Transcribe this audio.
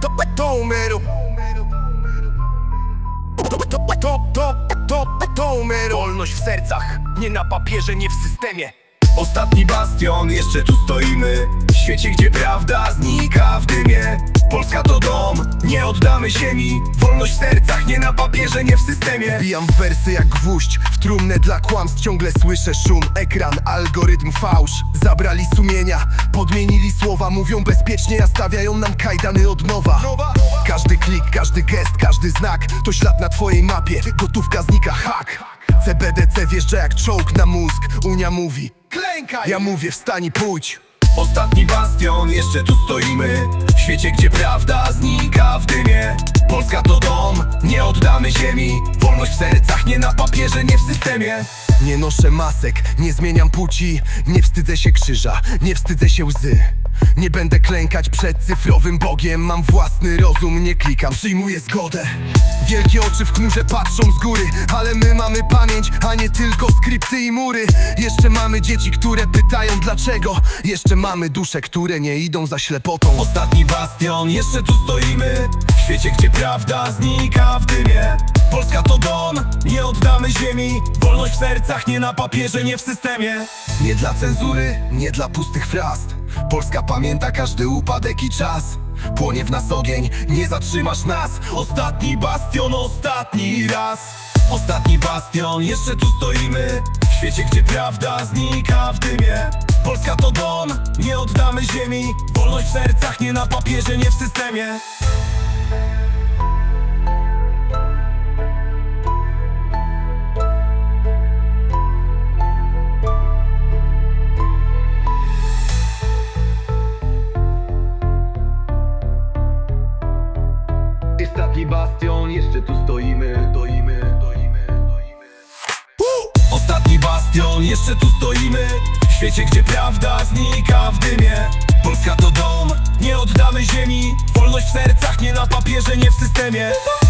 Wolność w sercach, nie na papierze, nie w systemie. Ostatni bastion, jeszcze tu stoimy w świecie, gdzie prawda znika w dymie. Polska to dom, nie oddamy ziemi. Wolność w sercach, nie na papierze, nie w systemie. Wbijam wersy jak gwóźdź w trumnę dla kłamstw. Ciągle słyszę szum, ekran, algorytm, fałsz. Zabrali sumienia, podmienili słowa. Mówią bezpiecznie, a stawiają nam kajdany od nowa. Każdy klik, każdy gest, każdy znak to ślad na twojej mapie, gotówka znika, hak. CBDC wjeżdża jak czołg na mózg. Unia mówi klękaj, ja mówię wstań i pójdź. Ostatni bastion, jeszcze tu stoimy w świecie, gdzie prawda znika w dymie. Polska to dom, nie oddamy ziemi. Wolność w sercach, nie na papierze, nie w systemie. Nie noszę masek, nie zmieniam płci. Nie wstydzę się krzyża, nie wstydzę się łzy. Nie będę klękać przed cyfrowym Bogiem. Mam własny rozum, nie klikam, przyjmuję zgodę. Wielkie oczy w chmurze patrzą z góry, ale my mamy pamięć, a nie tylko skrypty i mury. Jeszcze mamy dzieci, które pytają dlaczego. Jeszcze mamy dusze, które nie idą za ślepotą. Ostatni bastion, jeszcze tu stoimy w świecie, gdzie prawda znika w dymie. Polska to dom, nie oddamy ziemi. Wolność w sercach, nie na papierze, nie w systemie. Nie dla cenzury, nie dla pustych fraz. Polska pamięta każdy upadek i czas. Płonie w nas ogień, nie zatrzymasz nas. Ostatni bastion, ostatni raz. Ostatni bastion, jeszcze tu stoimy w świecie, gdzie prawda znika w dymie. Polska to dom, nie oddamy ziemi. Wolność w sercach, nie na papierze, nie w systemie. Ostatni bastion, jeszcze tu stoimy. Ostatni bastion, jeszcze tu stoimy w świecie, gdzie prawda znika w dymie. Polska to dom, nie oddamy ziemi. Wolność w sercach, nie na papierze, nie w systemie.